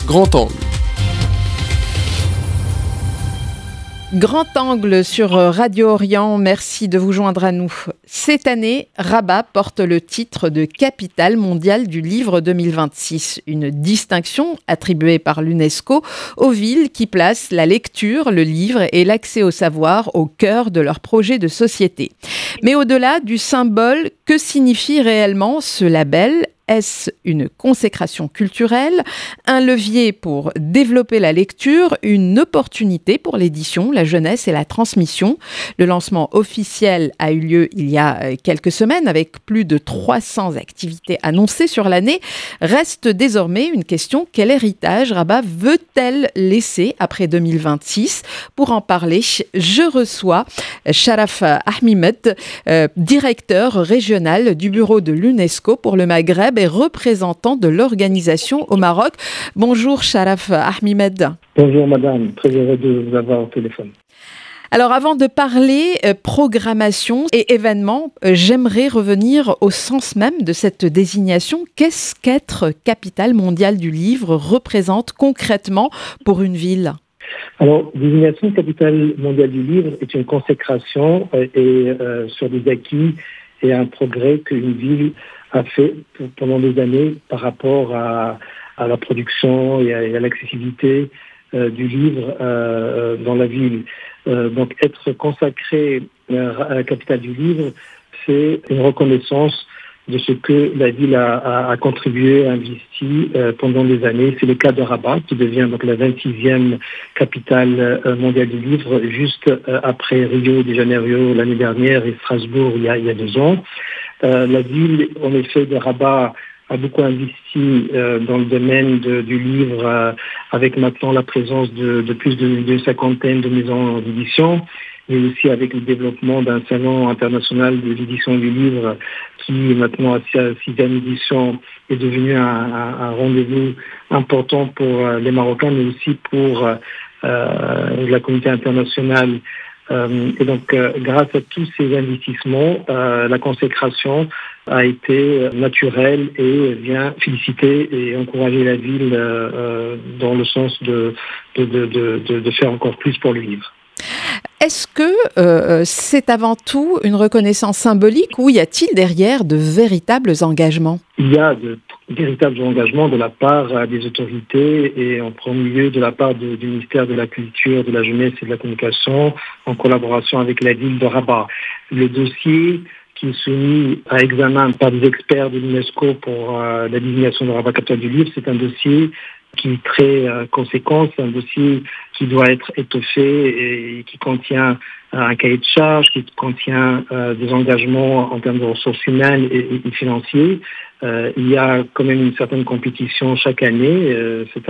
Grand Angle. Grand Angle sur Radio Orient, merci de vous joindre à nous. Cette année, Rabat porte le titre de capitale mondiale du livre 2026, une distinction attribuée par l'UNESCO aux villes qui placent la lecture, le livre et l'accès au savoir au cœur de leur projet de société. Mais au-delà du symbole, que signifie réellement ce label ? Est-ce une consécration culturelle, un levier pour développer la lecture, une opportunité pour l'édition, la jeunesse et la transmission ? Le lancement officiel a eu lieu il y a quelques semaines avec plus de 300 activités annoncées sur l'année. Reste désormais une question: quel héritage Rabat veut-elle laisser après 2026 ? Pour en parler, je reçois Sharaf Ahmimed, directeur régional du bureau de l'UNESCO pour le Maghreb et représentant de l'organisation au Maroc. Bonjour Sharaf Ahmimed. Bonjour madame, très heureux de vous avoir au téléphone. Alors avant de parler programmation et événements, j'aimerais revenir au sens même de cette désignation. Qu'est-ce qu'être capitale mondiale du livre représente concrètement pour une ville ? Alors, désignation capitale mondiale du livre est une consécration sur des acquis et un progrès qu'une ville a fait pendant des années par rapport à la production et à l'accessibilité du livre dans la ville. Donc être consacré à la capitale du livre, c'est une reconnaissance de ce que la ville a contribué, a investi pendant des années. C'est le cas de Rabat, qui devient donc la 26e capitale mondiale du livre, juste après Rio de Janeiro l'année dernière et Strasbourg il y a 2 ans. La ville, en effet, de Rabat a beaucoup investi dans le domaine du livre, avec maintenant la présence de plus d'une cinquantaine de maisons d'édition, mais aussi avec le développement d'un salon international de l'édition du livre qui, maintenant à sa 6e édition, est devenu un rendez-vous important pour les Marocains, mais aussi pour la communauté internationale. Et donc, grâce à tous ces investissements, la consécration a été naturelle et vient féliciter et encourager la ville dans le sens de faire encore plus pour le livre. Est-ce que c'est avant tout une reconnaissance symbolique ou y a-t-il derrière de véritables engagements ? Il y a de véritables engagements de la part des autorités et en premier lieu de la part du ministère de la Culture, de la Jeunesse et de la Communication en collaboration avec la ville de Rabat. Le dossier qui est soumis à examen par des experts de l'UNESCO pour la désignation de Rabat capitale du livre, c'est un dossier qui est très conséquent, c'est un dossier qui doit être étoffé et qui contient un cahier de charges, qui contient des engagements en termes de ressources humaines et financiers. Il y a quand même une certaine compétition chaque année. C'est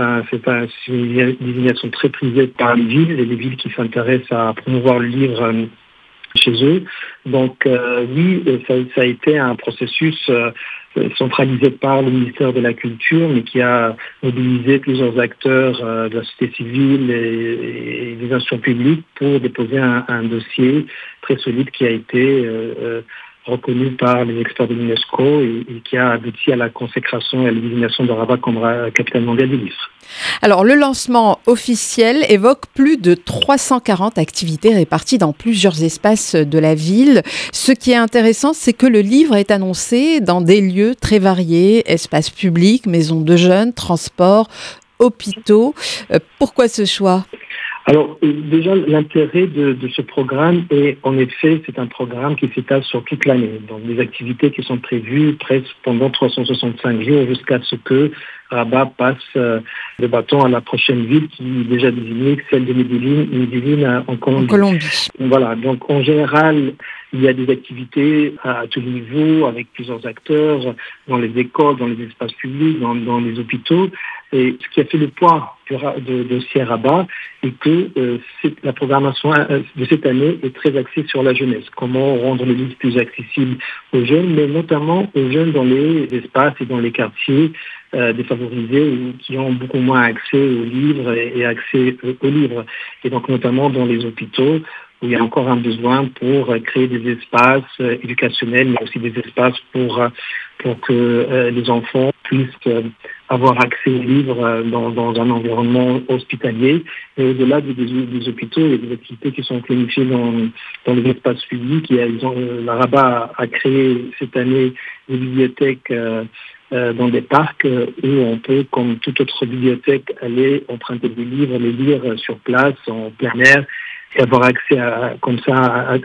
une désignation très prisée par les villes qui s'intéressent à promouvoir le livre chez eux. Donc oui, ça a été un processus centralisé par le ministère de la Culture, mais qui a mobilisé plusieurs acteurs de la société civile et des institutions publiques pour déposer un dossier très solide qui a été reconnu par les experts de l'UNESCO et qui a abouti à la consécration et à la désignation de Rabat comme capitale mondiale du livre. Alors, le lancement officiel évoque plus de 340 activités réparties dans plusieurs espaces de la ville. Ce qui est intéressant, c'est que le livre est annoncé dans des lieux très variés, espaces publics, maisons de jeunes, transports, hôpitaux. Pourquoi ce choix ? Alors, déjà, l'intérêt de ce programme est, en effet, c'est un programme qui s'étale sur toute l'année. Donc, des activités qui sont prévues presque pendant 365 jours jusqu'à ce que Rabat passe le bâton à la prochaine ville qui est déjà désignée, celle de Medellín en Colombie. Voilà. Donc, en général, il y a des activités à tous les niveaux, avec plusieurs acteurs, dans les écoles, dans les espaces publics, dans les hôpitaux. Et ce qui a fait le poids de Sierra Rabat est que la programmation de cette année est très axée sur la jeunesse. Comment rendre le livre plus accessible aux jeunes, mais notamment aux jeunes dans les espaces et dans les quartiers défavorisés qui ont beaucoup moins accès aux livres et accès aux livres. Et donc notamment dans les hôpitaux où il y a encore un besoin pour créer des espaces éducationnels, mais aussi des espaces pour que les enfants puissent avoir accès aux livres dans un environnement hospitalier. Et au-delà des hôpitaux, il y a des activités qui sont planifiées dans les espaces publics. La Rabat a créé cette année des bibliothèques dans des parcs où on peut, comme toute autre bibliothèque, aller emprunter des livres, les lire sur place, en plein air, et avoir accès à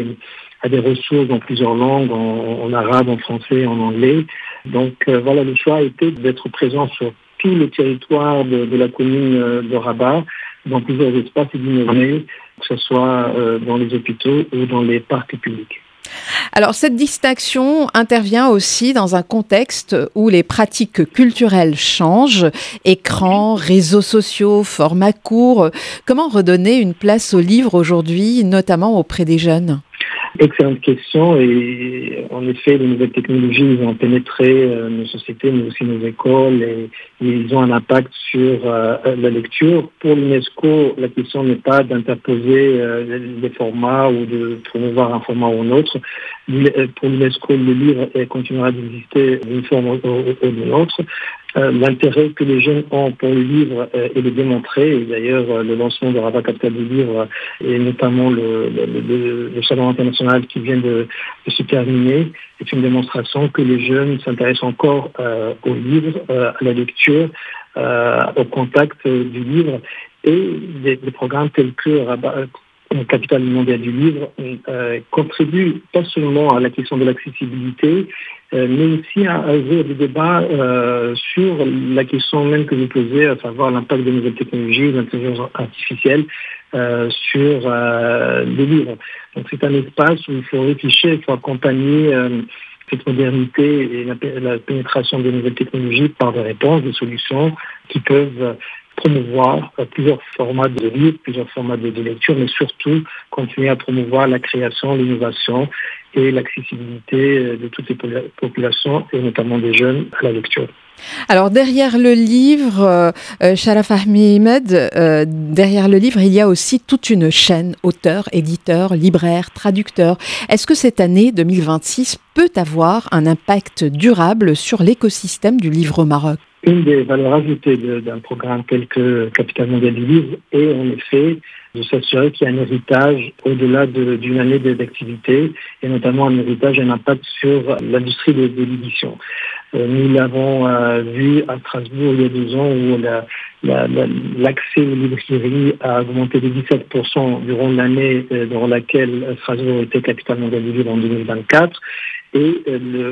des ressources dans plusieurs langues, en arabe, en français, en anglais. Donc voilà, le choix a été d'être présent sur tout le territoire de la commune de Rabat, dans plusieurs espaces et d'innover, que ce soit dans les hôpitaux ou dans les parcs publics. Alors, cette distinction intervient aussi dans un contexte où les pratiques culturelles changent, écrans, réseaux sociaux, formats courts. Comment redonner une place au livre aujourd'hui, notamment auprès des jeunes ? Excellente question, et en effet, les nouvelles technologies ont pénétré nos sociétés, mais aussi nos écoles, et ils ont un impact sur la lecture. Pour l'UNESCO, la question n'est pas d'interposer des formats ou de promouvoir un format ou un autre. Pour l'UNESCO, le livre continuera d'exister d'une forme ou d'une autre. L'intérêt que les jeunes ont pour le livre est de démontrer, et d'ailleurs le lancement de Rabat Capitale du livre et notamment le salon international qui vient de se terminer est une démonstration que les jeunes s'intéressent encore au livre, à la lecture, au contact du livre, et des programmes tels que Rabat Capitale mondiale du livre contribue pas seulement à la question de l'accessibilité, mais aussi à ouvrir des débats sur la question même que vous posez, à savoir l'impact des nouvelles technologies, de l'intelligence artificielle sur les livres. Donc c'est un espace où il faut réfléchir, il faut accompagner cette modernité et la pénétration des nouvelles technologies par des réponses, des solutions qui peuvent promouvoir plusieurs formats de livres, plusieurs formats de lecture, mais surtout continuer à promouvoir la création, l'innovation et l'accessibilité de toutes les populations, et notamment des jeunes, à la lecture. Alors derrière le livre, Sharaf Ahmed, derrière le livre, il y a aussi toute une chaîne, auteurs, éditeurs, libraires, traducteurs. Est-ce que cette année 2026 peut avoir un impact durable sur l'écosystème du livre au Maroc ? Une des valeurs ajoutées d'un programme tel que Capitale mondiale du livre est en effet de s'assurer qu'il y a un héritage au-delà d'une année d'activité, et notamment un héritage, un impact sur l'industrie de l'édition. Nous l'avons vu à Strasbourg il y a 2 ans, où l'accès aux librairies a augmenté de 17% durant l'année durant laquelle Strasbourg était capitale mondiale du livre en 2024. Et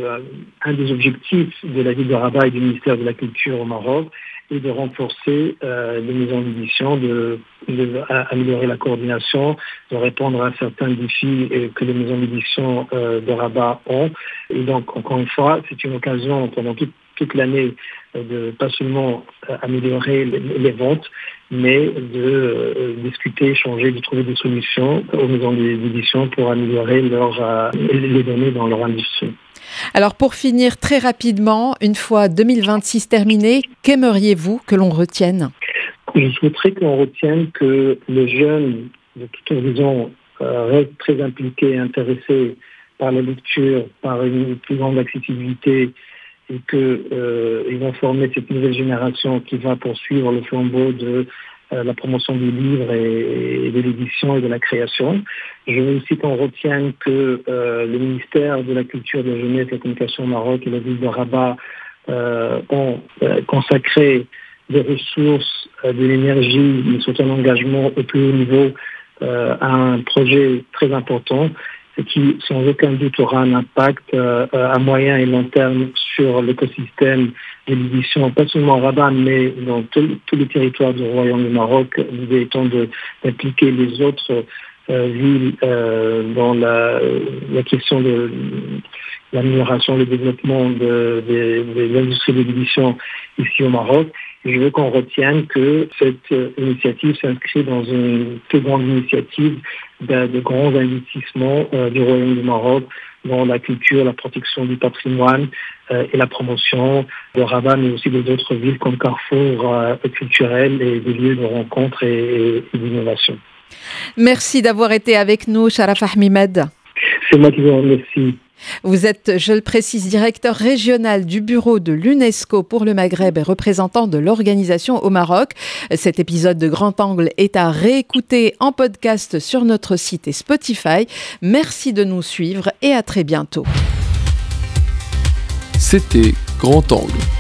un des objectifs de la ville de Rabat et du ministère de la Culture au Maroc est de renforcer les maisons d'édition, d'améliorer la coordination, de répondre à certains défis que les maisons d'édition de Rabat ont. Et donc, encore une fois, c'est une occasion pendant toute l'année de pas seulement améliorer les ventes, mais de discuter, échanger, de trouver des solutions aux maisons d'édition pour améliorer les données dans leur industrie. Alors pour finir très rapidement, une fois 2026 terminé, qu'aimeriez-vous que l'on retienne ? Je souhaiterais qu'on retienne que les jeunes de tout horizon restent très impliqués et intéressés par la lecture, par une plus grande accessibilité, et qu'ils vont former cette nouvelle génération qui va poursuivre le flambeau de la promotion du livre et de l'édition et de la création. Je veux aussi qu'on retienne que le ministère de la Culture, de la Jeunesse et de la Communication au Maroc et la ville de Rabat ont consacré des ressources, de l'énergie, mais surtout un engagement au plus haut niveau à un projet très important, qui, sans aucun doute, aura un impact à moyen et long terme sur l'écosystème de l'édition, pas seulement à Rabat, mais dans tous les territoires du Royaume du Maroc, l'idée étant d'impliquer les autres villes dans la question de l'amélioration, le développement des industries de l'édition ici au Maroc. Et je veux qu'on retienne que cette initiative s'inscrit dans une plus grande initiative de grands investissements du Royaume du Maroc dans la culture, la protection du patrimoine et la promotion de Rabat, mais aussi des autres villes comme Carrefour culturel et des lieux de rencontre et d'innovation. Merci d'avoir été avec nous, Sharaf Ahmed. C'est moi qui vous remercie. Vous êtes, je le précise, directeur régional du bureau de l'UNESCO pour le Maghreb et représentant de l'organisation au Maroc. Cet épisode de Grand Angle est à réécouter en podcast sur notre site et Spotify. Merci de nous suivre et à très bientôt. C'était Grand Angle.